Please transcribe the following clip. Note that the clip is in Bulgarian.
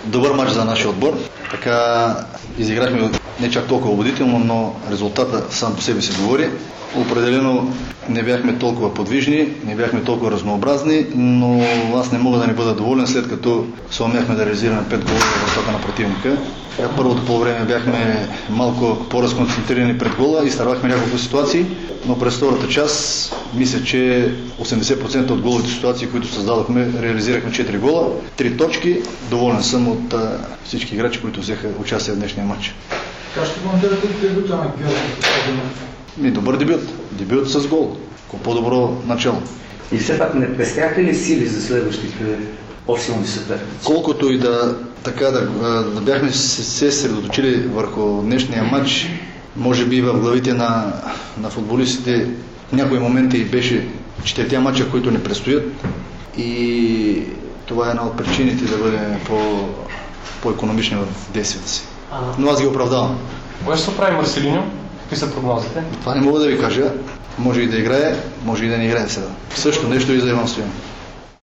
добър мач за нашия отбор. Така изиграхме не чак толкова убедително, но резултата сам по себе си говори. Определено не бяхме толкова подвижни, не бяхме толкова разнообразни, но аз не мога да не бъда доволен, след като съумяхме да реализираме 5 гола в вратата на противника. Първото полувреме бяхме малко по-разконцентрирани пред гола и изтървахме няколко ситуации, но през втората част мисля, че 80% от головите ситуации, които създадохме, реализирахме 4 гола, 3 точки. Доволен съм от всички играчи, които взеха участие в днешния матч. Как ще коментирате дебюта на Георги? Добър дебют. Дебют с гол. По-добро начало. И все пак не пестяхте ли сили за следващите по-силни съперници? Колкото и да бяхме се средоточили върху днешния матч, може би в главите на футболистите в някои моменти беше 4 мача, които не предстоят, и това е една от причините да бъдем по-икономични в действията си. Но аз ги оправдавам. Кога ще се прави Марселиньо? Какви са прогнозите? Това не мога да ви кажа. Може и да играе, може и да не играе сега. Също нещо и за Иван Стоянов.